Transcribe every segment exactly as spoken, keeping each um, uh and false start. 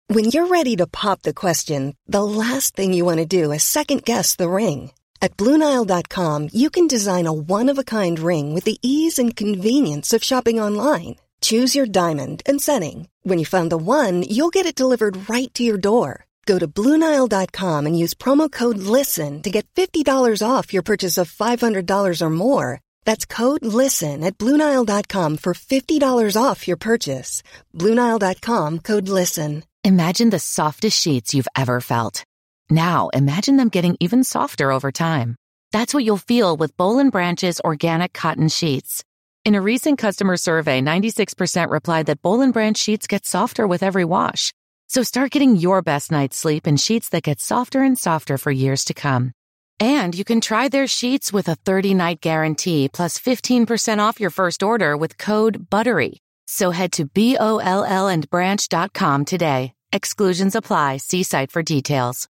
When you're ready to pop the question, the last thing you want to do is second-guess the ring. At Blue Nile dot com, you can design a one-of-a-kind ring with the ease and convenience of shopping online. Choose your diamond and setting. When you find the one, you'll get it delivered right to your door. Go to Blue Nile dot com and use promo code LISTEN to get fifty dollars off your purchase of five hundred dollars or more. That's code LISTEN at Blue Nile dot com for fifty dollars off your purchase. Blue Nile dot com, code LISTEN. Imagine the softest sheets you've ever felt. Now, imagine them getting even softer over time. That's what you'll feel with Boll and Branch's organic cotton sheets. In a recent customer survey, ninety-six percent replied that Boll and Branch sheets get softer with every wash. So start getting your best night's sleep in sheets that get softer and softer for years to come. And you can try their sheets with a thirty-night guarantee plus fifteen percent off your first order with code BUTTERY. So head to B O L L and branch dot com today. Exclusions apply. See site for details.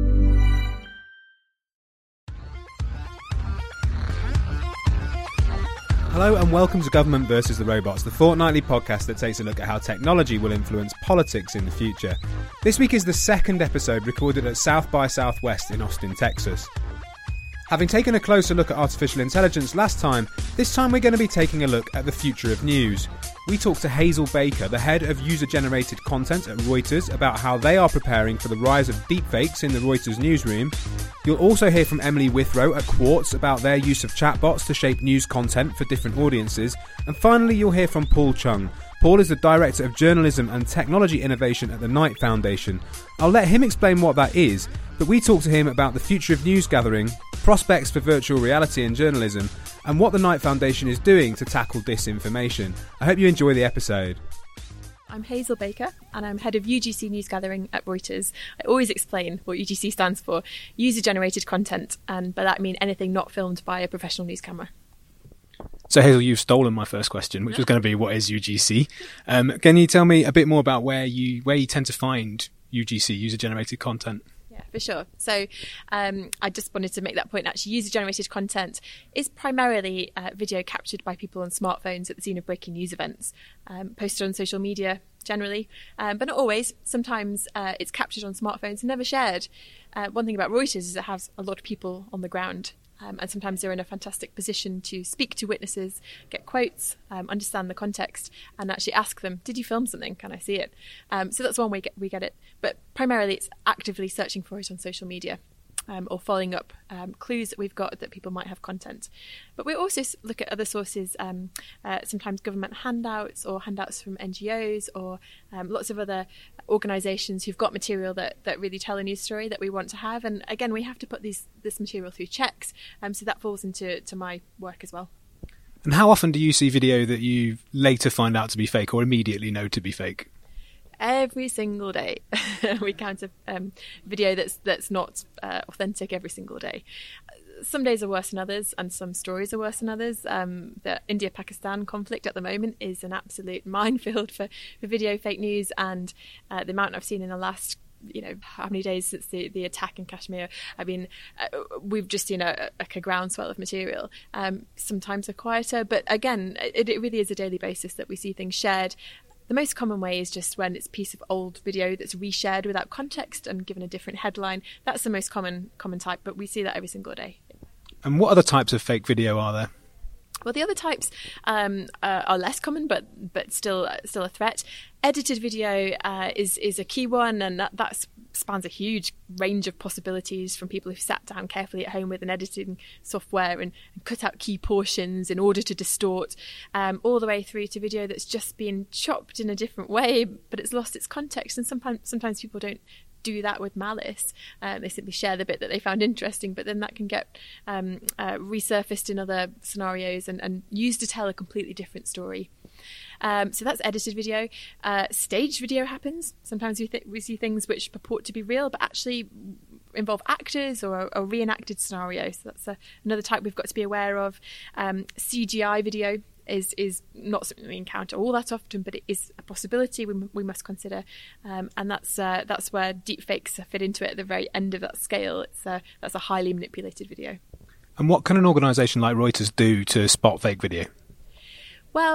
Hello and welcome to Government versus the Robots, the fortnightly podcast that takes a look at how technology will influence politics in the future. This week is the second episode recorded at South by Southwest in Austin, Texas. Having taken a closer look at artificial intelligence last time, this time we're going to be taking a look at the future of news. We talked to Hazel Baker, the head of user-generated content at Reuters, about how they are preparing for the rise of deepfakes in the Reuters newsroom. You'll also hear from Emily Withrow at Quartz about their use of chatbots to shape news content for different audiences. And finally, you'll hear from Paul Chung. Paul is the Director of Journalism and Technology Innovation at the Knight Foundation. I'll let him explain what that is, but we talked to him about the future of news gathering, prospects for virtual reality in journalism, and what the Knight Foundation is doing to tackle disinformation. I hope you enjoy the episode. I'm Hazel Baker and I'm head of U G C News Gathering at Reuters. I always explain what U G C stands for, user-generated content, and by that I mean anything not filmed by a professional news camera. So Hazel, you've stolen my first question, which was going to be, what is U G C? Um, can you tell me a bit more about where you where you tend to find U G C, user-generated content? Yeah, for sure. So um, I just wanted to make that point. Actually, user-generated content is primarily uh, video captured by people on smartphones at the scene of breaking news events, um, posted on social media generally, um, but not always. Sometimes uh, it's captured on smartphones and never shared. Uh, one thing about Reuters is it has a lot of people on the ground. Um, and sometimes they're in a fantastic position to speak to witnesses, get quotes, um, understand the context, and actually ask them, did you film something? Can I see it? Um, so that's one way we get, we get it. But primarily it's actively searching for it on social media. Um, or following up um, clues that we've got that people might have content. But we also look at other sources, um, uh, sometimes government handouts or handouts from N G Os or um, lots of other organisations who've got material that, that really tell a news story that we want to have. And again, we have to put these this material through checks. Um, so that falls into to my work as well. And how often do you see video that you later find out to be fake or immediately know to be fake? Every single day. We count a um, video that's that's not uh, authentic every single day. Some days are worse than others, and some stories are worse than others. Um, the India-Pakistan conflict at the moment is an absolute minefield for, for video fake news, and uh, the amount I've seen in the last you know, how many days since the, the attack in Kashmir. I mean, uh, we've just seen a, a, a groundswell of material. Um, sometimes they're quieter, but again, it, it really is a daily basis that we see things shared. The most common way is just when it's a piece of old video that's reshared without context and given a different headline. That's the most common common type, but we see that every single day. And what other types of fake video are there? Well, the other types um, uh, are less common, but but still uh, still a threat. Edited video uh, is is a key one, and that, that spans a huge range of possibilities, from people who've sat down carefully at home with an editing software and, and cut out key portions in order to distort, um, all the way through to video that's just been chopped in a different way, but it's lost its context. And sometimes sometimes people don't do that with malice. Uh, they simply share the bit that they found interesting, but then that can get um, uh, resurfaced in other scenarios and, and used to tell a completely different story. Um, so that's edited video. Uh, staged video happens. Sometimes we, th- we see things which purport to be real, but actually involve actors or a, a reenacted scenario. So that's a, another type we've got to be aware of. Um, C G I video is is not something we encounter all that often, but it is a possibility we, we must consider, um, and that's uh, that's where deepfakes fit into it at the very end of that scale. It's uh, that's a highly manipulated video. And what can an organisation like Reuters do to spot fake video? Well,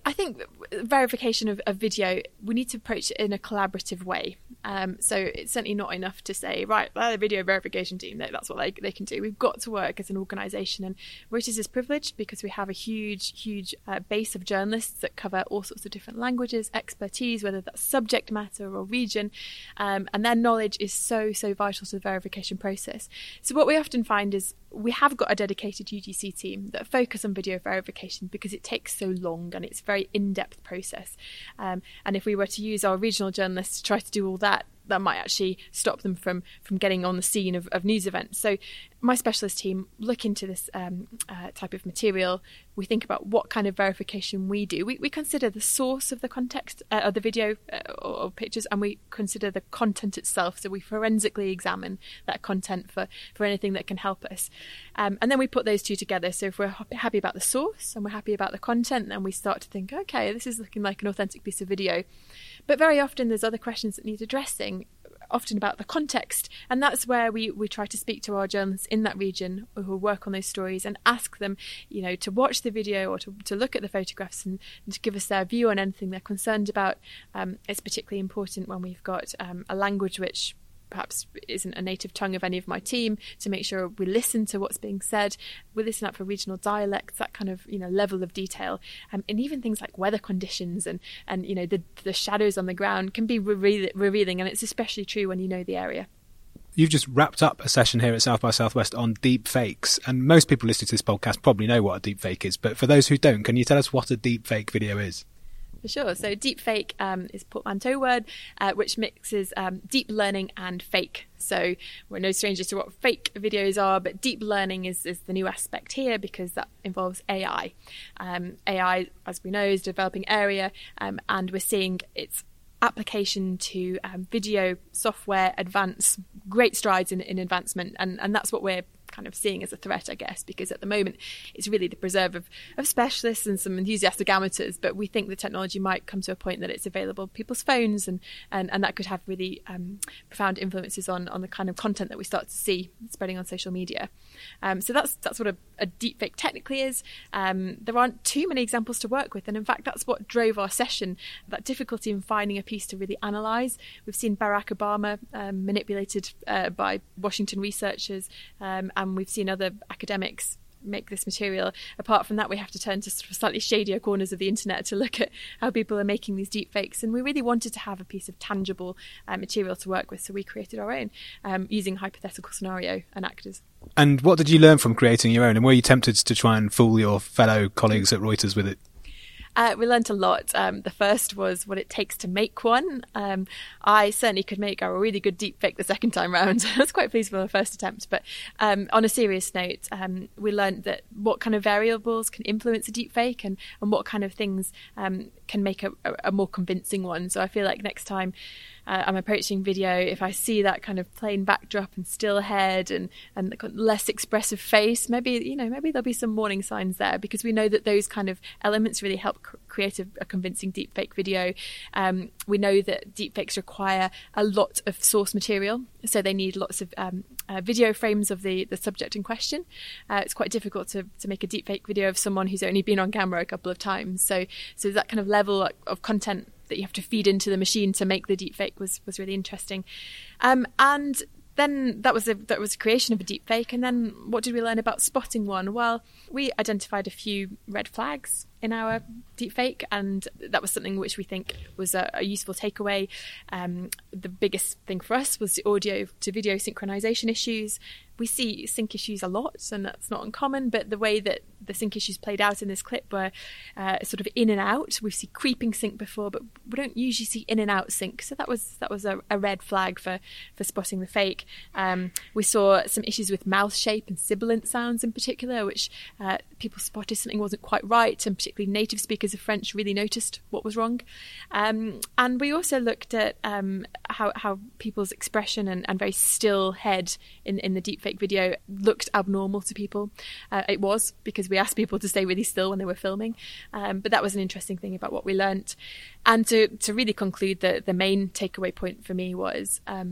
I think verification of, of video, we need to approach it in a collaborative way. Um, so it's certainly not enough to say, right, they're the video verification team, that's what they, they can do. We've got to work as an organisation. And Reuters is privileged because we have a huge, huge uh, base of journalists that cover all sorts of different languages, expertise, whether that's subject matter or region. Um, and their knowledge is so, so vital to the verification process. So what we often find is we have got a dedicated U G C team that focus on video verification because it takes so long and it's a very in-depth process. Um, and if we were to use our regional journalists to try to do all that, that might actually stop them from from getting on the scene of, of news events. So my specialist team look into this um, uh, type of material. We think about what kind of verification we do. We, we consider the source of the context uh, of the video uh, or, or pictures, and we consider the content itself. So we forensically examine that content for, for anything that can help us. Um, and then we put those two together. So if we're happy about the source and we're happy about the content, then we start to think, okay, this is looking like an authentic piece of video. But very often there's other questions that need addressing, often about the context. And that's where we, we try to speak to our journalists in that region who work on those stories and ask them, you know, to watch the video or to, to look at the photographs and, and to give us their view on anything they're concerned about. Um, it's particularly important when we've got um, a language which perhaps isn't a native tongue of any of my team, to make sure we listen to what's being said. We listen out for regional dialects, that kind of, you know, level of detail. Um, and even things like weather conditions and, and you know, the, the shadows on the ground can be re- revealing. And it's especially true when you know the area. You've just wrapped up a session here at South by Southwest on deep fakes. And most people listening to this podcast probably know what a deep fake is. But for those who don't, can you tell us what a deep fake video is? For sure. So deepfake um, is a portmanteau word uh, which mixes um, deep learning and fake. So we're no strangers to what fake videos are, but deep learning is, is the new aspect here because that involves A I. Um, A I, as we know, is a developing area, um, and we're seeing its application to um, video software advance great strides in, in advancement, and, and that's what we're kind of seeing as a threat, I guess, because at the moment it's really the preserve of, of specialists and some enthusiastic amateurs, but we think the technology might come to a point that it's available on people's phones, and, and, and that could have really um, profound influences on, on the kind of content that we start to see spreading on social media. Um, so that's that's what a, a deepfake technically is. Um, there aren't too many examples to work with, and in fact that's what drove our session, that difficulty in finding a piece to really analyse. We've seen Barack Obama um, manipulated uh, by Washington researchers, um, and we've seen other academics make this material. Apart from that, we have to turn to sort of slightly shadier corners of the internet to look at how people are making these deep fakes. And we really wanted to have a piece of tangible uh, material to work with, so we created our own um, using hypothetical scenario and actors. And what did you learn from creating your own? And were you tempted to try and fool your fellow colleagues at Reuters with it? Uh, we learnt a lot. Um, the first was what it takes to make one. Um, I certainly could make a really good deepfake the second time round. I was quite pleased with the first attempt. But um, on a serious note, um, we learnt that what kind of variables can influence a deepfake, and, and what kind of things um, can make a, a, a more convincing one. So I feel like next time uh, I'm approaching video, if I see that kind of plain backdrop and still head and, and less expressive face, maybe, you know, maybe there'll be some warning signs there, because we know that those kind of elements really help create a, a convincing deepfake video. Um, we know that deepfakes require a lot of source material, so they need lots of um, uh, video frames of the, the subject in question. Uh, it's quite difficult to, to make a deepfake video of someone who's only been on camera a couple of times. So, so that kind of level of content that you have to feed into the machine to make the deepfake was was really interesting. Um, and then that was a that was a creation of a deepfake. And then what did we learn about spotting one? Well, we identified a few red flags in our deepfake, and that was something which we think was a, a useful takeaway. Um, the biggest thing for us was the audio to video synchronization issues. We see sync issues a lot, and that's not uncommon, but the way that the sync issues played out in this clip were uh, sort of in and out. We've seen creeping sync before, but we don't usually see in and out sync. So that was that was a, a red flag for, for spotting the fake. Um, we saw some issues with mouth shape and sibilant sounds in particular, which uh, people spotted something wasn't quite right, and particularly native speakers of French really noticed what was wrong. Um, and we also looked at um, how, how people's expression and, and very still head in, in the deepfake video looked abnormal to people. Uh, it was, because we asked people to stay really still when they were filming. Um, but that was an interesting thing about what we learnt. And to, to really conclude, the, the main takeaway point for me was um,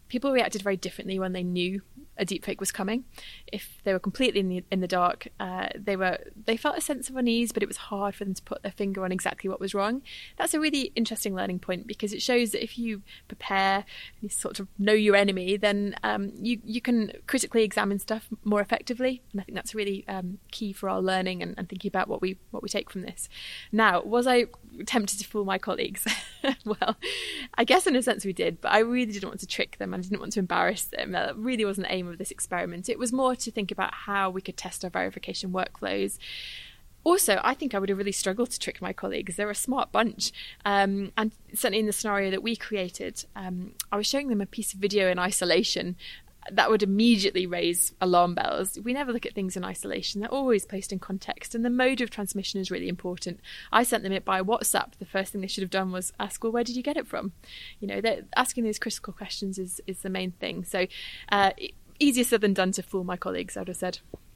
people reacted very differently when they knew a deepfake was coming. If they were completely in the, in the dark, uh, they were they felt a sense of unease, but it was hard for them to put their finger on exactly what was wrong. That's a really interesting learning point, because it shows that if you prepare and you sort of know your enemy, then um, you, you can critically examine stuff more effectively. And I think that's really um, key for our learning and, and thinking about what we what we take from this. Now, was I tempted to fool my colleagues? Well, I guess in a sense we did, but I really didn't want to trick them. I didn't want to embarrass them. That really wasn't the aim of this experiment. It was more to think about how we could test our verification workflows. Also, I think I would have really struggled to trick my colleagues. They're a smart bunch. Um, and certainly in the scenario that we created, um, I was showing them a piece of video in isolation that would immediately raise alarm bells. We never look at things in isolation. They're always placed in context, and the mode of transmission is really important. I sent them it by WhatsApp. The first thing they should have done was ask, well, where did you get it from? You know, asking those critical questions is, is the main thing. So uh, easier said than done to fool my colleagues, I would have said.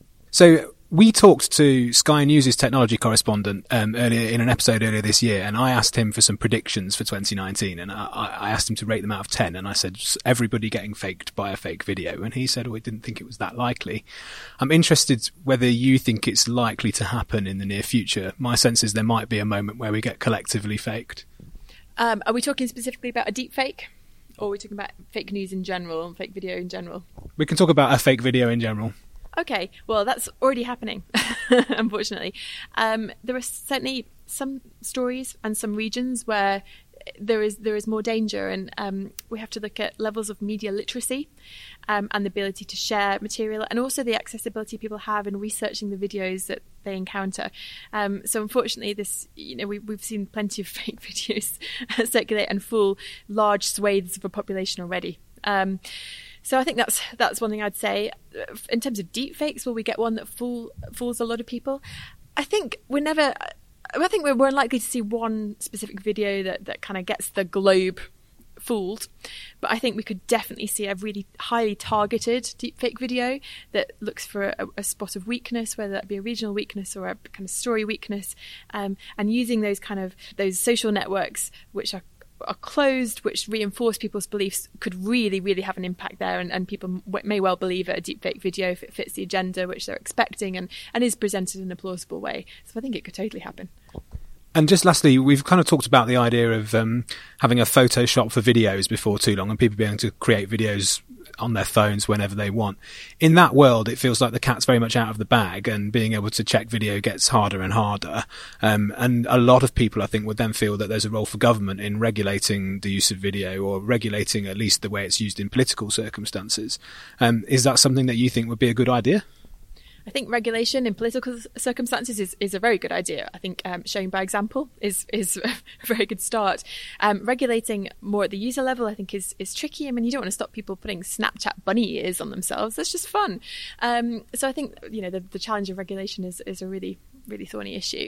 So we talked to Sky News' technology correspondent um, earlier in an episode earlier this year, and I asked him for some predictions for twenty nineteen, and I, I asked him to rate them out of ten, and I said, everybody getting faked by a fake video, and he said, oh, he didn't think it was that likely. I'm interested whether you think it's likely to happen in the near future. My sense is there might be a moment where we get collectively faked. Um, are we talking specifically about a deep fake? Or are we talking about fake news in general and fake video in general? We can talk about a fake video in general. Okay, well, that's already happening, unfortunately. Um, there are certainly some stories and some regions where there is there is more danger, and um, we have to look at levels of media literacy um, and the ability to share material, and also the accessibility people have in researching the videos that they encounter. Um, so unfortunately, this you know we, we've seen plenty of fake videos circulate and fool large swathes of a population already. Um, So I think that's that's one thing I'd say. In terms of deep fakes, will we get one that fool, fools a lot of people? I think we're never. I think we're more unlikely to see one specific video that, that kind of gets the globe fooled. But I think we could definitely see a really highly targeted deepfake video that looks for a, a spot of weakness, whether that be a regional weakness or a kind of story weakness, um, and using those kind of those social networks which are are closed, which reinforce people's beliefs, could really, really have an impact there. And, and people may well believe a deepfake video if it fits the agenda which they're expecting and, and is presented in a plausible way. So I think it could totally happen. And just lastly, we've kind of talked about the idea of um, having a Photoshop for videos before too long, and people being able to create videos on their phones whenever they want. In that world, it feels like the cat's very much out of the bag, and being able to check video gets harder and harder. Um, and a lot of people, I think, would then feel that there's a role for government in regulating the use of video, or regulating at least the way it's used in political circumstances. Um, is that something that you think would be a good idea? I think regulation in political circumstances is, is a very good idea. I think um, showing by example is is a very good start. Um, regulating more at the user level, I think, is is tricky. I mean, you don't want to stop people putting Snapchat bunny ears on themselves. That's just fun. Um, so I think, you know, the, the challenge of regulation is, is a really, really thorny issue.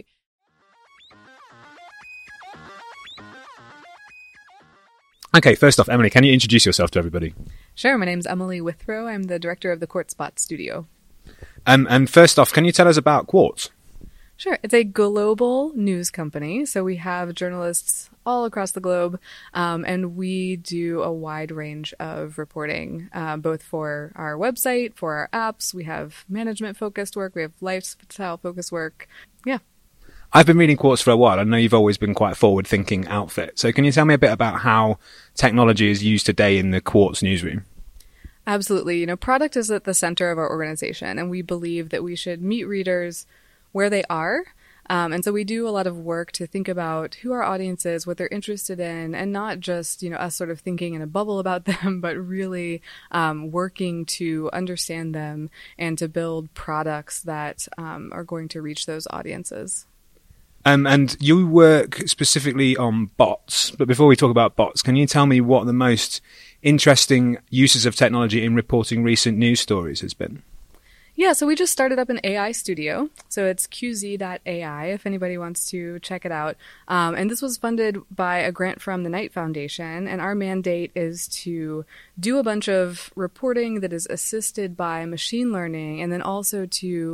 Okay, first off, Emily, can you introduce yourself to everybody? Sure, my name's Emily Withrow. I'm the director of the QuartzBot studio. Um, and first off, can you tell us about Quartz? Sure. It's a global news company. So we have journalists all across the globe, um, and we do a wide range of reporting, uh, both for our website, for our apps. We have management-focused work. We have lifestyle-focused work. Yeah. I've been reading Quartz for a while. I know you've always been quite a forward-thinking outfit. So can you tell me a bit about how technology is used today in the Quartz newsroom? Absolutely. You know, product is at the center of our organization, and we believe that we should meet readers where they are. Um, and so we do a lot of work to think about who our audience is, what they're interested in, and not just, you know, us sort of thinking in a bubble about them, but really um, working to understand them and to build products that um, are going to reach those audiences. Um, and you work specifically on bots. But before we talk about bots, can you tell me what the most interesting uses of technology in reporting recent news stories has been? Yeah, so we just started up an A I studio. So it's Q Z dot A I if anybody wants to check it out. Um, and this was funded by a grant from the Knight Foundation. And our mandate is to do a bunch of reporting that is assisted by machine learning, and then also to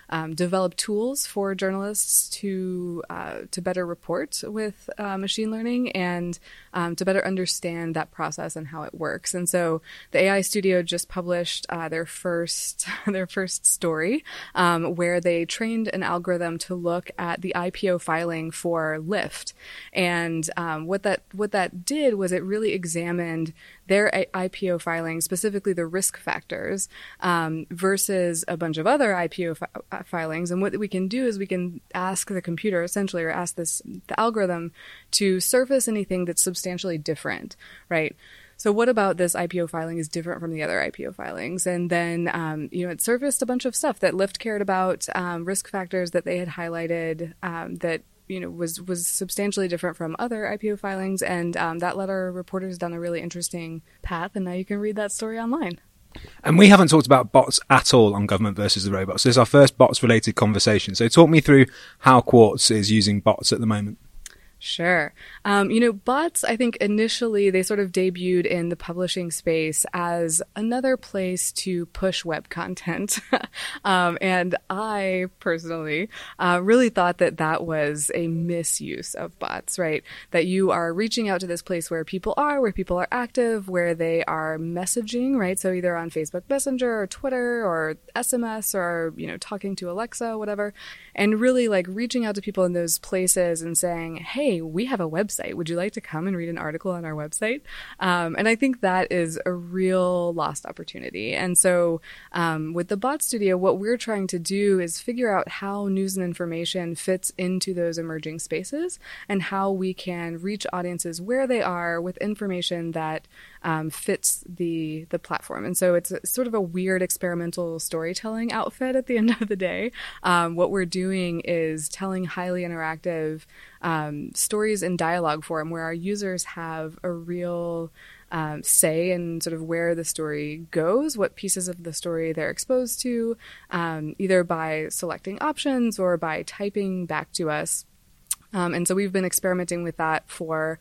um, develop tools for journalists to uh, to better report with uh, machine learning and um, to better understand that process and how it works. And so the A I Studio just published uh, their first their first story um, where they trained an algorithm to look at the I P O filing for Lyft. And um, what that what that did was it really examined their I P O filing, specifically the risk factors, um, versus a bunch of other I P O fi- filings. And what we can do is we can ask the computer, essentially, or ask this the algorithm to surface anything that's substantially different, right? So what about this I P O filing is different from the other I P O filings? And then, um, you know, it surfaced a bunch of stuff that Lyft cared about, um, risk factors that they had highlighted um, that you know, was was substantially different from other I P O filings, and um, that led our reporters down a really interesting path, and now you can read that story online. And we haven't talked about bots at all on Government versus the Robots. This is our first bots-related conversation. So talk me through how Quartz is using bots at the moment. Sure. Um, you know, bots, I think initially they sort of debuted in the publishing space as another place to push web content. um, and I personally uh, really thought that that was a misuse of bots, right? That you are reaching out to this place where people are, where people are active, where they are messaging, right? So either on Facebook Messenger or Twitter or S M S or, you know, talking to Alexa, whatever. And really like reaching out to people in those places and saying, hey, Hey, we have a website. Would you like to come and read an article on our website? Um, and I think that is a real lost opportunity. And so um, with the Bot Studio, what we're trying to do is figure out how news and information fits into those emerging spaces and how we can reach audiences where they are with information that um, fits the the platform. And so it's a, sort of a weird experimental storytelling outfit at the end of the day. Um, what we're doing is telling highly interactive um, stories in dialogue form where our users have a real um, say in sort of where the story goes, what pieces of the story they're exposed to, um, either by selecting options or by typing back to us. Um, and so we've been experimenting with that for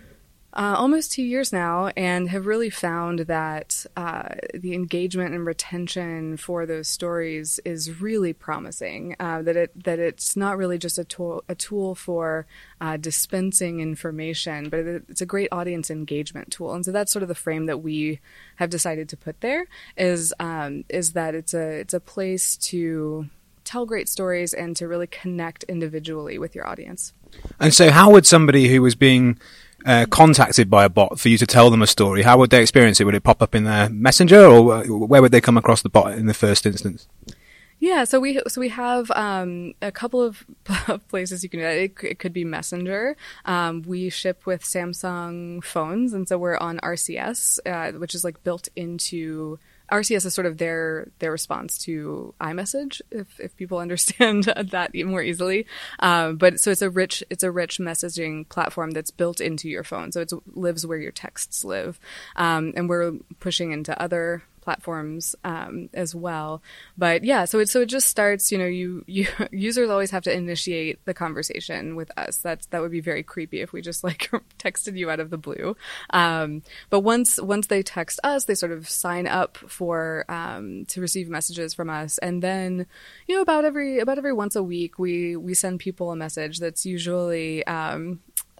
Uh, almost two years now, and have really found that uh, the engagement and retention for those stories is really promising. Uh, that it that it's not really just a tool a tool for uh, dispensing information, but it, it's a great audience engagement tool. And so that's sort of the frame that we have decided to put there. Is um, is that it's a it's a place to tell great stories and to really connect individually with your audience. And so, how would somebody who was being Uh, contacted by a bot for you to tell them a story, how would they experience it? Would it pop up in their messenger, or where would they come across the bot in the first instance? Yeah, so we so we have um, a couple of places you can do that. It, it could be Messenger. Um, we ship with Samsung phones, and so we're on R C S, uh, which is like built into R C S is sort of their their response to iMessage, if if people understand that more easily. Um, but so it's a rich it's a rich messaging platform that's built into your phone, so it lives where your texts live, um, and we're pushing into other platforms um, as well. But yeah, so it so it just starts. You know, you you users always have to initiate the conversation with us. That's that would be very creepy if we just like texted you out of the blue. Um, but once once they text us, they sort of sign up for um, to receive messages from us, and then you know about every about every once a week we we send people a message that's usually um,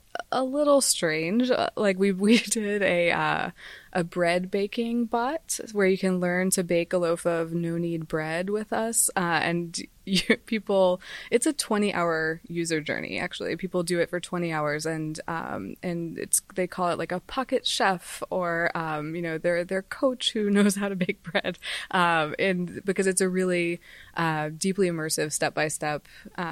a little strange. Like we we did a uh, a bread baking bot where you can learn to bake a loaf of no knead bread with us, uh, and you, people. It's a twenty hour user journey. Actually, people do it for twenty hours, and um, and it's they call it like a pocket chef, or um, you know their their coach who knows how to bake bread, um, and because it's a really uh, deeply immersive step by step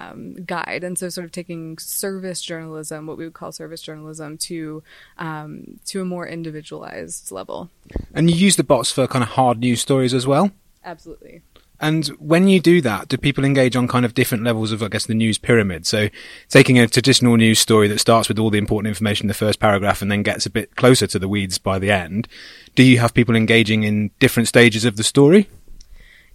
guide, and so sort of taking service journalism, what we would call service journalism, to um, to a more individualized level. And you use the bots for kind of hard news stories as well? Absolutely. And when you do that, do people engage on kind of different levels of, I guess, the news pyramid? So taking a traditional news story that starts with all the important information in the first paragraph and then gets a bit closer to the weeds by the end, do you have people engaging in different stages of the story?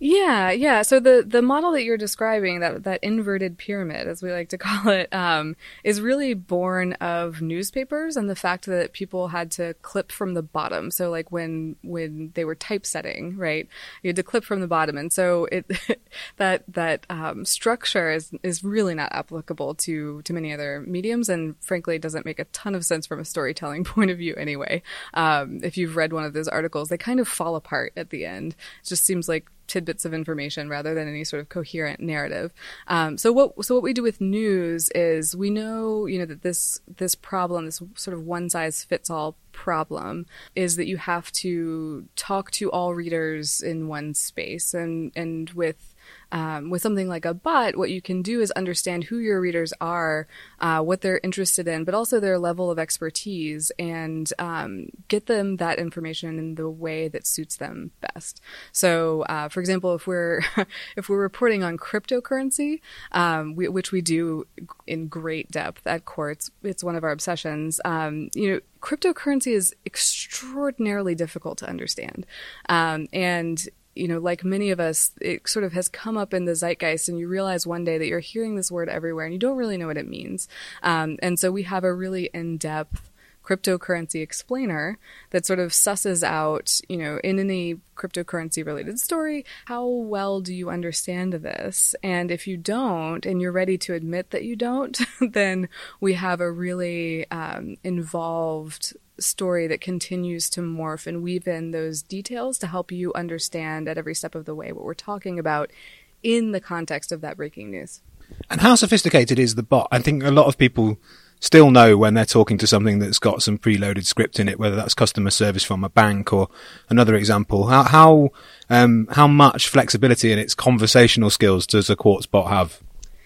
Yeah, yeah. So the, the model that you're describing, that that inverted pyramid, as we like to call it, um, is really born of newspapers and the fact that people had to clip from the bottom. So like when when they were typesetting, right, you had to clip from the bottom, and so it that that um, structure is is really not applicable to to many other mediums, and frankly, it doesn't make a ton of sense from a storytelling point of view anyway. Um, if you've read one of those articles, they kind of fall apart at the end. It just seems like tidbits of information rather than any sort of coherent narrative. Um, so what so what we do with news is we know, you know, that this this problem, this sort of one size fits all problem, is that you have to talk to all readers in one space, and and with Um, with something like a bot, what you can do is understand who your readers are, uh, what they're interested in, but also their level of expertise, and um, get them that information in the way that suits them best. So, uh, for example, if we're if we're reporting on cryptocurrency, um, we, which we do in great depth at Core, it's, it's one of our obsessions. Um, you know, cryptocurrency is extraordinarily difficult to understand, um, and you know, like many of us, it sort of has come up in the zeitgeist, and you realize one day that you're hearing this word everywhere and you don't really know what it means. Um, and so we have a really in-depth cryptocurrency explainer that sort of susses out, you know, in any cryptocurrency related story, how well do you understand this? And if you don't, and you're ready to admit that you don't, then we have a really um, involved story that continues to morph and weave in those details to help you understand at every step of the way what we're talking about in the context of that breaking news. And how sophisticated is the bot? I think a lot of people still know when they're talking to something that's got some preloaded script in it, whether that's customer service from a bank or another example. How how um, how much flexibility in its conversational skills does a Quartz bot have?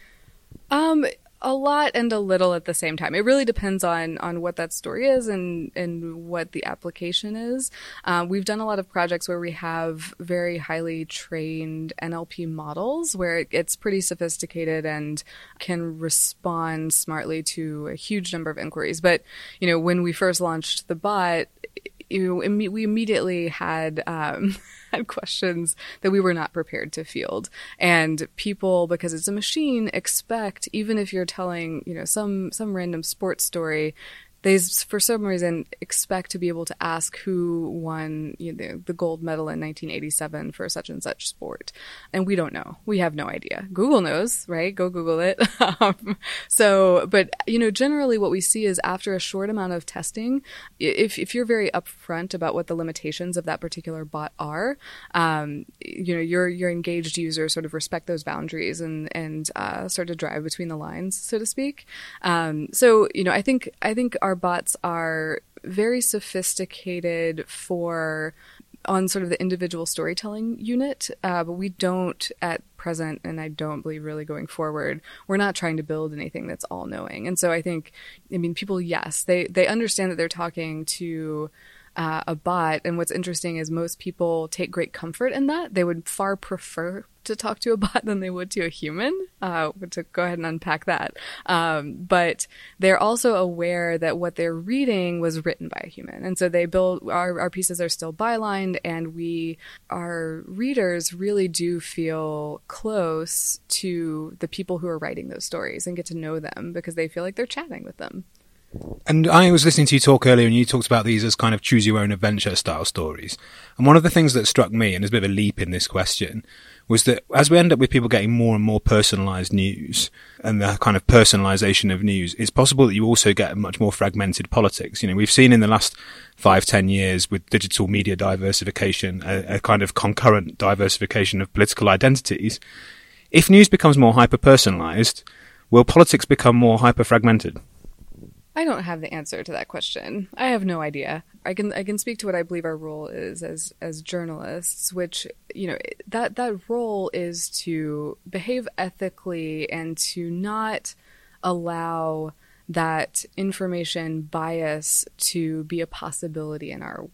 Um. A lot and a little at the same time. It really depends on on what that story is and and what the application is. Um, we've done a lot of projects where we have very highly trained N L P models where it gets pretty sophisticated and can respond smartly to a huge number of inquiries. But, you know, when we first launched the bot, you know, we immediately had um, had questions that we were not prepared to field. And people, because it's a machine, expect, even if you're telling, you know, some some random sports story, they, for some reason, expect to be able to ask who won, you know, the gold medal in nineteen eighty-seven for such and such sport. And we don't know. We have no idea. Google knows, right? Go Google it. um, so, but, you know, generally what we see is after a short amount of testing, if if you're very upfront about what the limitations of that particular bot are, um, you know, your your engaged users sort of respect those boundaries and and uh, start to drive between the lines, so to speak. Um, so, you know, I think I think our bots are very sophisticated for on sort of the individual storytelling unit, uh, but we don't at present, and I don't believe really going forward, we're not trying to build anything that's all-knowing. And so I think, I mean, people, yes, they, they understand that they're talking to uh, a bot, and what's interesting is most people take great comfort in that. They would far prefer to talk to a bot than they would to a human, uh, to go ahead and unpack that. Um, but they're also aware that what they're reading was written by a human. And so they build, our, our pieces are still bylined, and we, our readers really do feel close to the people who are writing those stories and get to know them because they feel like they're chatting with them. And I was listening to you talk earlier, and you talked about these as kind of choose your own adventure style stories. And one of the things that struck me, and there's a bit of a leap in this question, was that as we end up with people getting more and more personalized news and the kind of personalization of news, it's possible that you also get much more fragmented politics. You know, we've seen in the last five, ten years with digital media diversification, a, a kind of concurrent diversification of political identities. If news becomes more hyper-personalized, will politics become more hyper-fragmented? I don't have the answer to that question. I have no idea. I can I can speak to what I believe our role is as as journalists, which, you know, that that role is to behave ethically and to not allow that information bias to be a possibility in our work.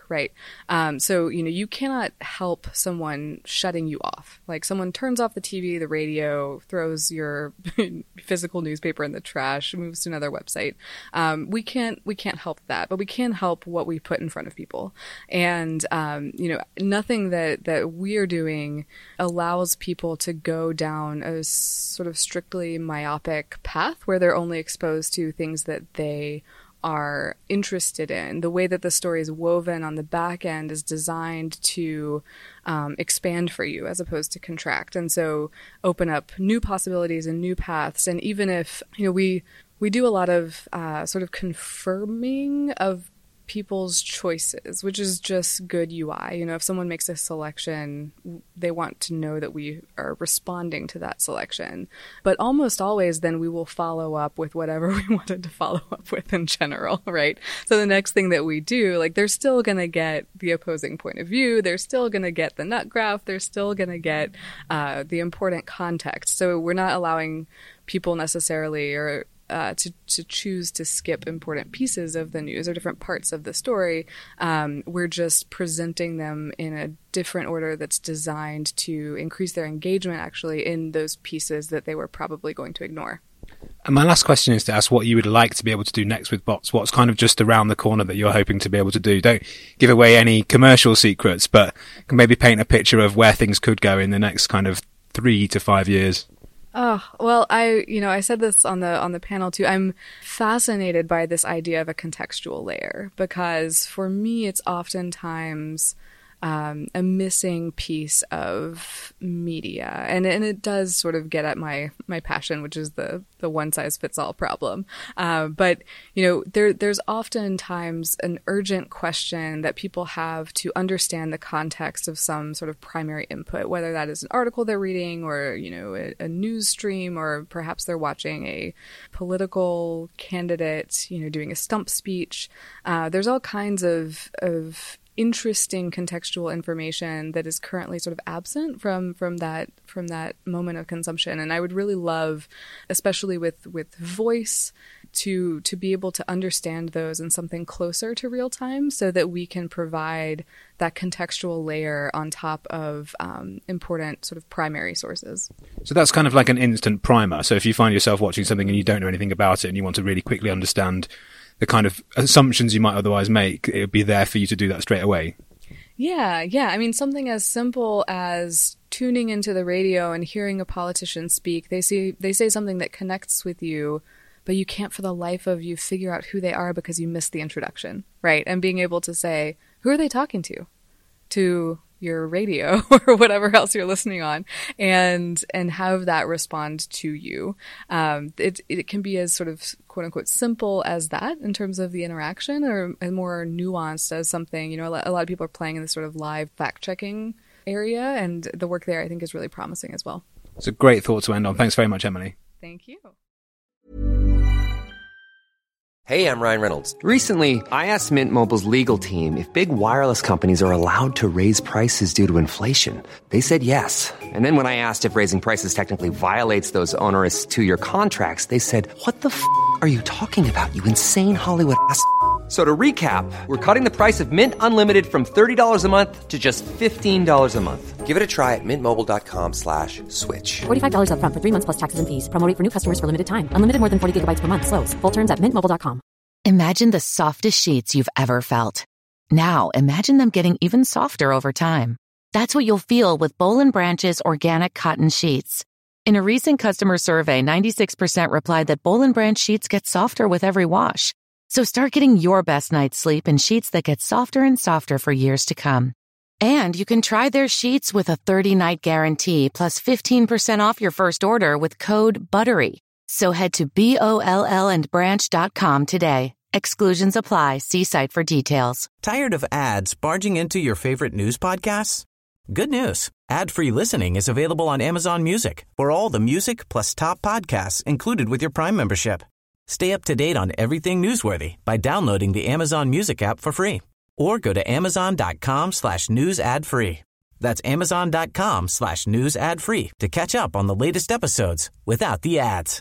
right? Um, so, you know, you cannot help someone shutting you off. Like someone turns off the T V, the radio, throws your physical newspaper in the trash, moves to another website. Um, we can't, we can't help that, but we can help what we put in front of people. And, um, you know, nothing that, that we're doing allows people to go down a sort of strictly myopic path where they're only exposed to things that they are interested in. The way that the story is woven on the back end is designed to um, expand for you as opposed to contract. And so open up new possibilities and new paths. And even if, you know, we, we do a lot of uh, sort of confirming of people's choices, which is just good U I. You know, if someone makes a selection, they want to know that we are responding to that selection. But almost always then we will follow up with whatever we wanted to follow up with in general, right? So the next thing that we do, like they're still going to get the opposing point of view. They're still going to get the nut graph. They're still going to get uh, the important context. So we're not allowing people necessarily or Uh, to, to choose to skip important pieces of the news or different parts of the story. Um, we're just presenting them in a different order that's designed to increase their engagement actually in those pieces that they were probably going to ignore. And my last question is to ask what you would like to be able to do next with bots. What's kind of just around the corner that you're hoping to be able to do? Don't give away any commercial secrets, but can maybe paint a picture of where things could go in the next kind of three to five years. Oh, well, I, you know, I said this on the, on the panel too. I'm fascinated by this idea of a contextual layer because for me, it's oftentimes um, a missing piece of media. And, and it does sort of get at my, my passion, which is the, the one size fits all problem. Uh, but, you know, there, there's oftentimes an urgent question that people have to understand the context of some sort of primary input, whether that is an article they're reading or, you know, a, a news stream, or perhaps they're watching a political candidate, you know, doing a stump speech. Uh, there's all kinds of, of interesting contextual information that is currently sort of absent from from that from that moment of consumption. And I would really love, especially with with voice, to to be able to understand those in something closer to real time so that we can provide that contextual layer on top of um, important sort of primary sources. So that's kind of like an instant primer. So if you find yourself watching something and you don't know anything about it and you want to really quickly understand the kind of assumptions you might otherwise make, it would be there for you to do that straight away. Yeah, yeah. I mean, something as simple as tuning into the radio and hearing a politician speak. They say, they say something that connects with you, but you can't for the life of you figure out who they are because you missed the introduction, right? And being able to say, who are they talking to? To your radio or whatever else you're listening on, and and have that respond to you. Um, it it can be as sort of quote unquote simple as that in terms of the interaction, or more nuanced as something, you know, a lot of people are playing in this sort of live fact checking area, and the work there I think is really promising as well. It's a great thought to end on. Thanks very much, Emily. Thank you. Hey, I'm Ryan Reynolds. Recently, I asked Mint Mobile's legal team if big wireless companies are allowed to raise prices due to inflation. They said yes. And then when I asked if raising prices technically violates those onerous two-year contracts, they said, what the f*** are you talking about, you insane Hollywood ass f- So to recap, we're cutting the price of Mint Unlimited from thirty dollars a month to just fifteen dollars a month. Give it a try at mintmobile.com slash switch. forty-five dollars up front for three months plus taxes and fees. Promo rate for new customers for limited time. Unlimited more than forty gigabytes per month. Slows full terms at mint mobile dot com. Imagine the softest sheets you've ever felt. Now imagine them getting even softer over time. That's what you'll feel with Boll and Branch's organic cotton sheets. In a recent customer survey, ninety-six percent replied that Boll and Branch sheets get softer with every wash. So start getting your best night's sleep in sheets that get softer and softer for years to come. And you can try their sheets with a thirty-night guarantee plus fifteen percent off your first order with code BUTTERY. So head to B O L L and branch dot com today. Exclusions apply. See site for details. Tired of ads barging into your favorite news podcasts? Good news. Ad-free listening is available on Amazon Music for all the music plus top podcasts included with your Prime membership. Stay up to date on everything newsworthy by downloading the Amazon Music app for free or go to amazon.com slash news ad free. That's amazon.com slash news ad free to catch up on the latest episodes without the ads.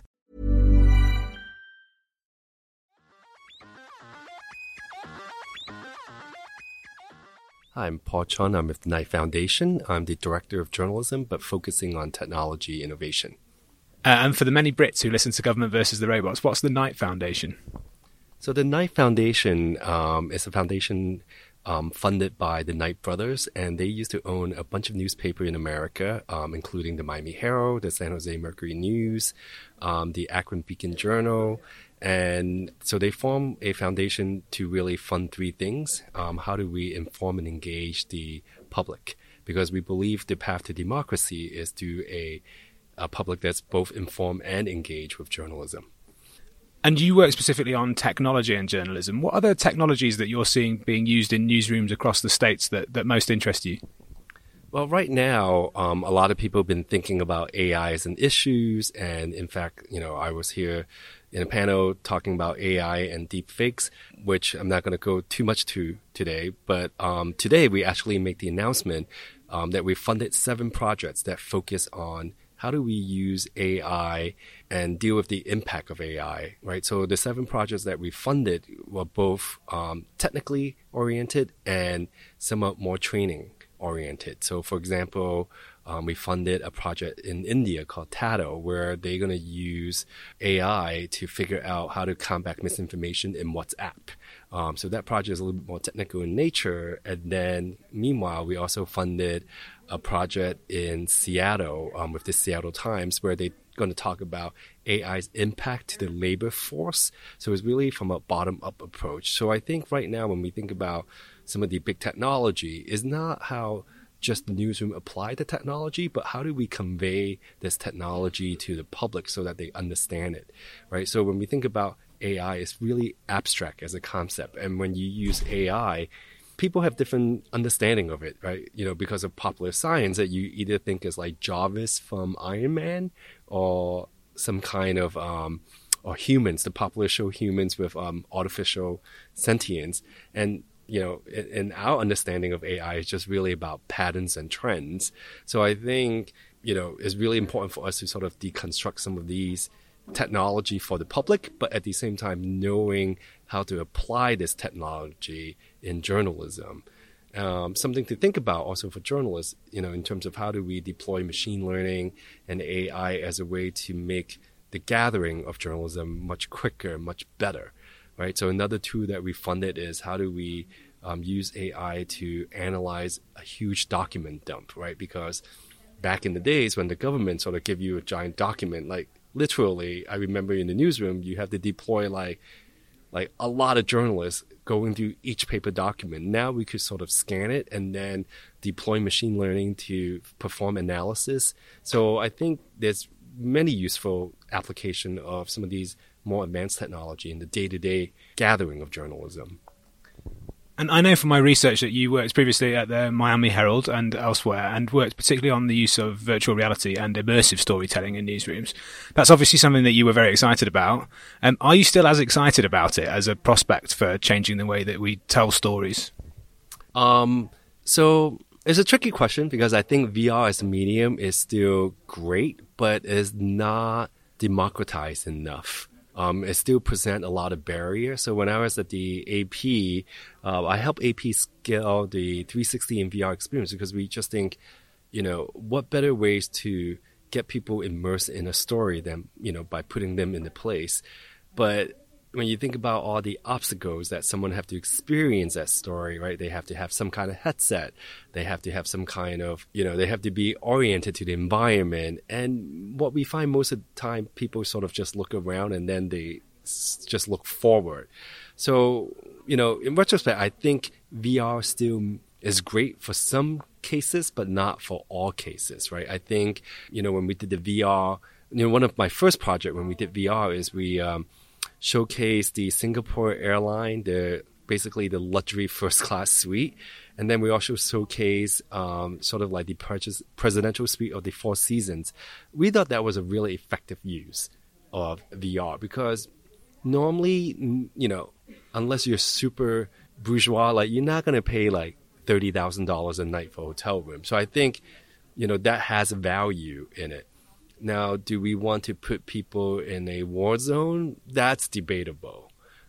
Hi, I'm Paul Chun. I'm with the Knight Foundation. I'm the Director of Journalism, but focusing on technology innovation. Uh, and for the many Brits who listen to Government versus the Robots, what's the Knight Foundation? So the Knight Foundation um, is a foundation um, funded by the Knight brothers, and they used to own a bunch of newspapers in America, um, including the Miami Herald, the San Jose Mercury News, um, the Akron Beacon Journal. And so they form a foundation to really fund three things. Um, how do we inform and engage the public? Because we believe the path to democracy is to a, a public that's both informed and engaged with journalism. And you work specifically on technology and journalism. What other technologies that you're seeing being used in newsrooms across the states that, that most interest you? Well, right now, um, a lot of people have been thinking about A I as an issue. And in fact, you know, I was here in a panel talking about A I and deep fakes, which I'm not going to go too much to today. But um, today we actually make the announcement um, that we funded seven projects that focus on how do we use A I and deal with the impact of A I, right? So the seven projects that we funded were both um, technically oriented and somewhat more training oriented. So for example, um, we funded a project in India called Tato, where they're going to use A I to figure out how to combat misinformation in WhatsApp. Um, so that project is a little bit more technical in nature. And then meanwhile, we also funded a project in Seattle um, with the Seattle Times, where they're going to talk about A I's impact to the labor force. So it's really from a bottom-up approach. So I think right now when we think about some of the big technology, is not how just the newsroom apply the technology, but how do we convey this technology to the public so that they understand it, right? So when we think about A I, it's really abstract as a concept. And when you use A I, people have different understanding of it, right? You know, because of popular science that you either think is like Jarvis from Iron Man or some kind of, um, or humans, the popular show Humans with um, artificial sentience. And you know, in our understanding of A I is just really about patterns and trends. So I think, you know, it's really important for us to sort of deconstruct some of these technology for the public, but at the same time knowing how to apply this technology in journalism. Um, something to think about also for journalists, you know, in terms of how do we deploy machine learning and A I as a way to make the gathering of journalism much quicker, much better. Right. So another tool that we funded is how do we um, use A I to analyze a huge document dump, right? Because back in the days when the government sort of give you a giant document, like literally, I remember in the newsroom, you have to deploy like like a lot of journalists going through each paper document. Now we could sort of scan it and then deploy machine learning to perform analysis. So I think there's many useful application of some of these more advanced technology in the day-to-day gathering of journalism. And I know from my research that you worked previously at the Miami Herald and elsewhere, and worked particularly on the use of virtual reality and immersive storytelling in newsrooms. That's obviously something that you were very excited about. Um, are you still as excited about it as a prospect for changing the way that we tell stories? Um, so it's a tricky question because I think V R as a medium is still great, but is not democratized enough. Um, it still present a lot of barriers. So when I was at the A P, uh, I helped A P scale the three sixty and V R experience because we just think, you know, what better ways to get people immersed in a story than, you know, by putting them in the place. But when you think about all the obstacles that someone have to experience that story, right? They have to have some kind of headset. They have to have some kind of, you know, they have to be oriented to the environment. And what we find most of the time, people sort of just look around and then they s- just look forward. So, you know, in retrospect, I think V R still is great for some cases, but not for all cases, right? I think, you know, when we did the V R, you know, one of my first project when we did V R is we, um, showcase the Singapore airline, the basically the luxury first class suite. And then we also showcase um, sort of like the purchase, presidential suite of the Four Seasons. We thought that was a really effective use of V R because normally, you know, unless you're super bourgeois, like you're not going to pay like thirty thousand dollars a night for a hotel room. So I think, you know, that has value in it. Now, do we want to put people in a war zone? That's debatable,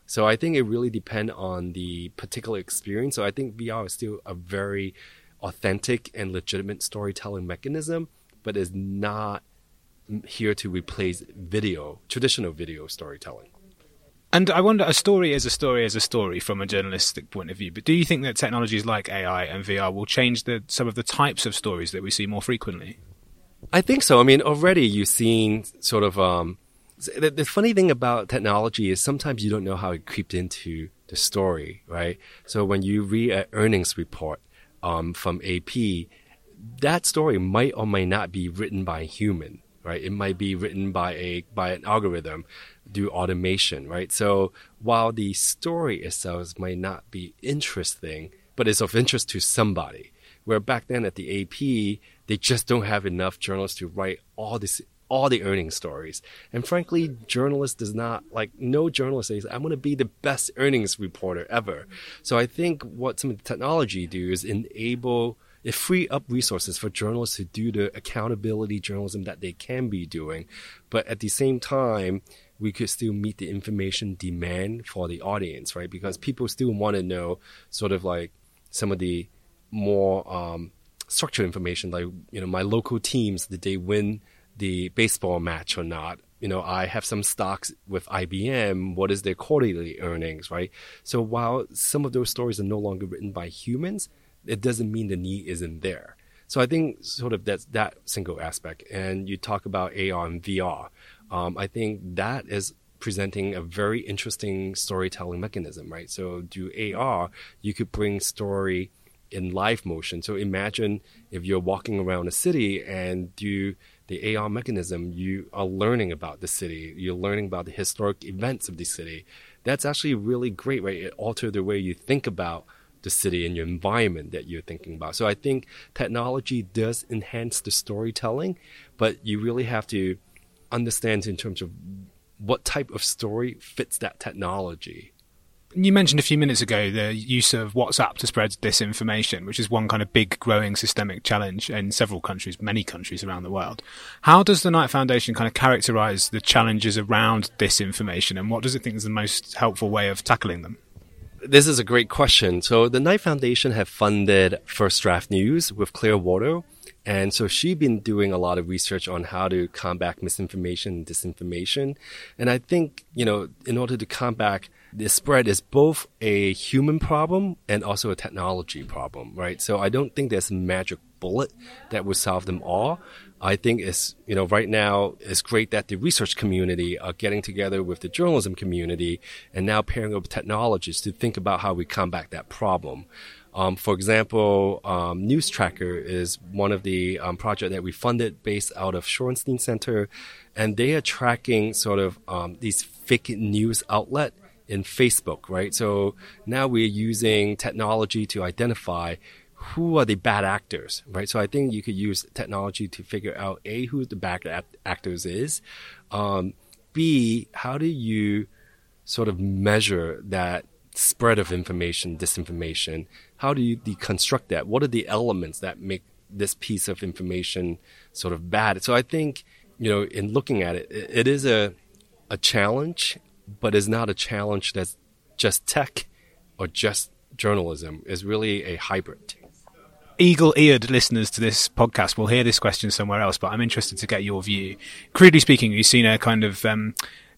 So I think it really depends on the particular experience. So I think V R is still a very authentic and legitimate storytelling mechanism, but is not here to replace video, traditional video storytelling. And I wonder, a story is a story is a story from a journalistic point of view, but do you think that technologies like A I and V R will change the, some of the types of stories that we see more frequently? I think so. I mean, already you've seen sort of, um, the, the funny thing about technology is sometimes you don't know how it creeped into the story, right? So when you read an earnings report um, from A P, that story might or might not be written by a human, right? It might be written by a by an algorithm, do automation, right? So while the story itself might not be interesting, but it's of interest to somebody. Where back then at the A P, they just don't have enough journalists to write all this all the earnings stories. And frankly, journalists does not, like, no journalist says, I'm going to be the best earnings reporter ever. So I think what some of the technology do is enable it free up resources for journalists to do the accountability journalism that they can be doing. But at the same time, we could still meet the information demand for the audience, right? Because people still want to know sort of like some of the more um, structured information, like, you know, my local teams, did they win the baseball match or not? You know, I have some stocks with I B M. What is their quarterly earnings, right? So while some of those stories are no longer written by humans, it doesn't mean the need isn't there. So I think sort of that's that single aspect. And you talk about A R and V R. Um, I think that is presenting a very interesting storytelling mechanism, right? So do A R, you could bring story in live motion. So imagine if you're walking around a city and do the A R mechanism, you are learning about the city. You're learning about the historic events of the city. That's actually really great, right? It alters the way you think about the city and your environment that you're thinking about. So I think technology does enhance the storytelling, but you really have to understand in terms of what type of story fits that technology. You mentioned a few minutes ago the use of WhatsApp to spread disinformation, which is one kind of big growing systemic challenge in several countries, many countries around the world. How does the Knight Foundation kind of characterize the challenges around disinformation, and what does it think is the most helpful way of tackling them? This is a great question. So the Knight Foundation have funded First Draft News with Clearwater. And so she's been doing a lot of research on how to combat misinformation and disinformation. And I think, you know, in order to combat this spread is both a human problem and also a technology problem, right? So I don't think there's a magic bullet that will solve them all. I think it's, you know, right now it's great that the research community are getting together with the journalism community and now pairing up with technologists to think about how we combat that problem. Um, for example, um, News Tracker is one of the um, projects that we funded based out of Shorenstein Center, and they are tracking sort of um, these fake news outlet in Facebook, right? So now we're using technology to identify who are the bad actors, right? So I think you could use technology to figure out, A, who the bad act- actors is, um, B, how do you sort of measure that spread of information, disinformation? How do you deconstruct that? What are the elements that make this piece of information sort of bad? So I think, you know, in looking at it, it is a a challenge, but it's not a challenge that's just tech or just journalism. It's really a hybrid. Eagle-eared listeners to this podcast will hear this question somewhere else, but I'm interested to get your view. Crudely speaking, you've seen a kind of um,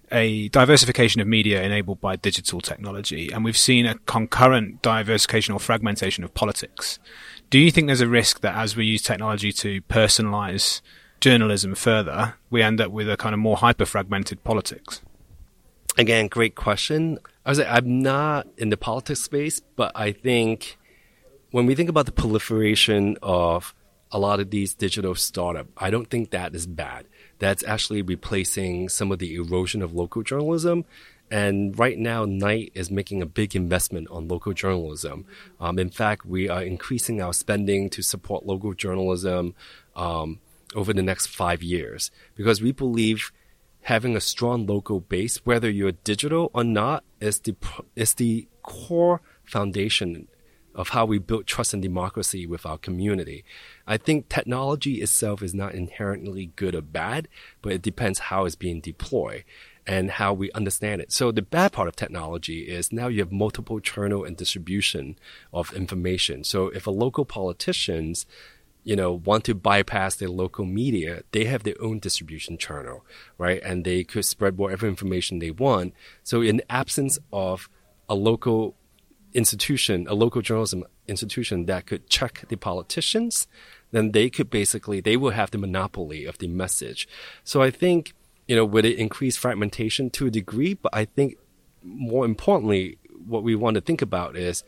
a diversification of media enabled by digital technology, and we've seen a concurrent diversification or fragmentation of politics. Do you think there's a risk that as we use technology to personalize journalism further, we end up with a kind of more hyper-fragmented politics? Again, great question. I was like, I'm not in the politics space, but I think when we think about the proliferation of a lot of these digital startups, I don't think that is bad. That's actually replacing some of the erosion of local journalism. And right now, Knight is making a big investment on local journalism. Um, in fact, we are increasing our spending to support local journalism um, over the next five years because we believe having a strong local base, whether you're digital or not, is the is the core foundation of how we build trust and democracy with our community. I think technology itself is not inherently good or bad, but it depends how it's being deployed. and how we understand it. So the bad part of technology is now you have multiple channel and distribution of information. So if a local politicians, you know, want to bypass their local media, they have their own distribution channel, right? And they could spread whatever information they want. So in absence of a local institution, a local journalism institution that could check the politicians, then they could basically, they will have the monopoly of the message. So I think, you know, would it increase fragmentation to a degree? But I think more importantly, what we want to think about is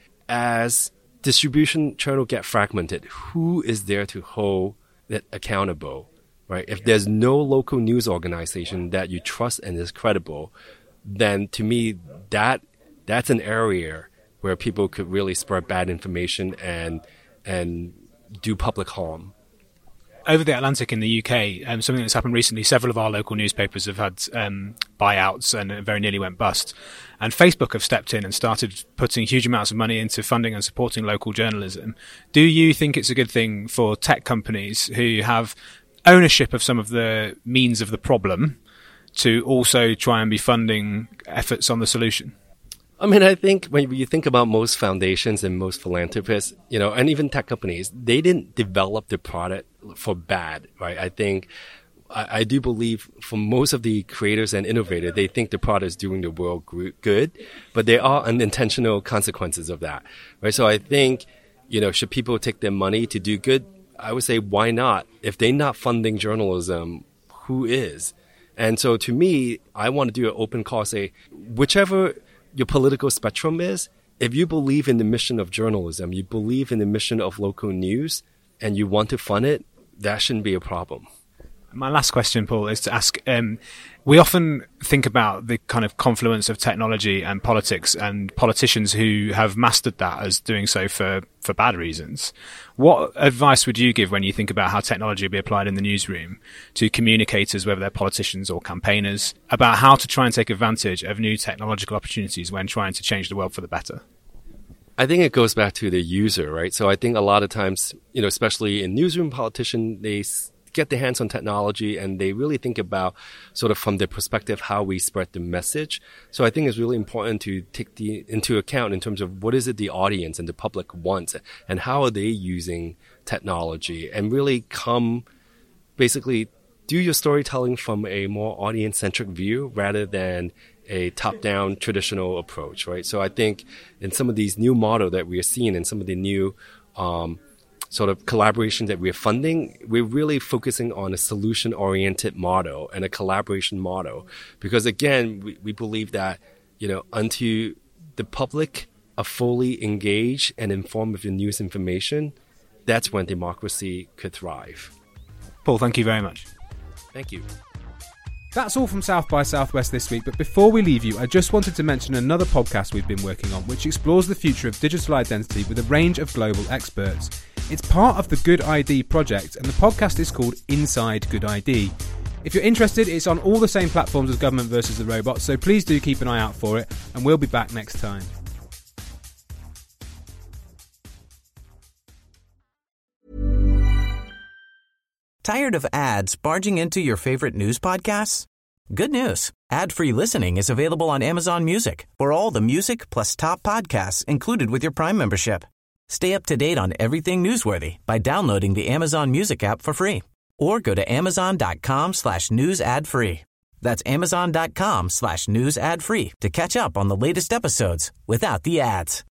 as distribution channel get fragmented, who is there to hold that accountable, right? If there's no local news organization that you trust and is credible, then to me, that that's an area where people could really spread bad information and and do public harm. Over the Atlantic in the U K, um, something that's happened recently, several of our local newspapers have had um, buyouts and very nearly went bust. And Facebook have stepped in and started putting huge amounts of money into funding and supporting local journalism. Do you think it's a good thing for tech companies who have ownership of some of the means of the problem to also try and be funding efforts on the solution? I mean, I think when you think about most foundations and most philanthropists, you know, and even tech companies, they didn't develop the product for bad, right? I think, I, I do believe for most of the creators and innovators, they think the product is doing the world good, but there are unintentional consequences of that, right? So I think, you know, should people take their money to do good? I would say, why not? If they're not funding journalism, who is? And so to me, I want to do an open call, say, whichever your political spectrum is, if you believe in the mission of journalism, you believe in the mission of local news, and you want to fund it, that shouldn't be a problem. My last question, Paul, is to ask, um, we often think about the kind of confluence of technology and politics and politicians who have mastered that as doing so for, for bad reasons. What advice would you give when you think about how technology will be applied in the newsroom to communicators, whether they're politicians or campaigners, about how to try and take advantage of new technological opportunities when trying to change the world for the better? I think it goes back to the user, right? So I think a lot of times, you know, especially in newsroom politicians, they get their hands on technology and they really think about sort of from their perspective how we spread the message. So I think it's really important to take the into account in terms of what is it the audience and the public wants and how are they using technology, and really come basically do your storytelling from a more audience-centric view rather than a top-down traditional approach, right? So I think in some of these new models that we are seeing and some of the new um, sort of collaboration that we're funding, we're really focusing on a solution-oriented model and a collaboration model. Because again, we, we believe that, you know, until the public are fully engaged and informed with the news information, that's when democracy could thrive. Paul, thank you very much. Thank you. That's all from South by Southwest this week, but before we leave you, I just wanted to mention another podcast we've been working on, which explores the future of digital identity with a range of global experts. It's part of the Good I D project, and the podcast is called Inside Good I D. If you're interested, it's on all the same platforms as Government versus the Robots, so please do keep an eye out for it, and we'll be back next time. Tired of ads barging into your favorite news podcasts? Good news. Ad-free listening is available on Amazon Music for all the music plus top podcasts included with your Prime membership. Stay up to date on everything newsworthy by downloading the Amazon Music app for free or go to amazon.com slash news ad free. That's amazon.com slash news ad free to catch up on the latest episodes without the ads.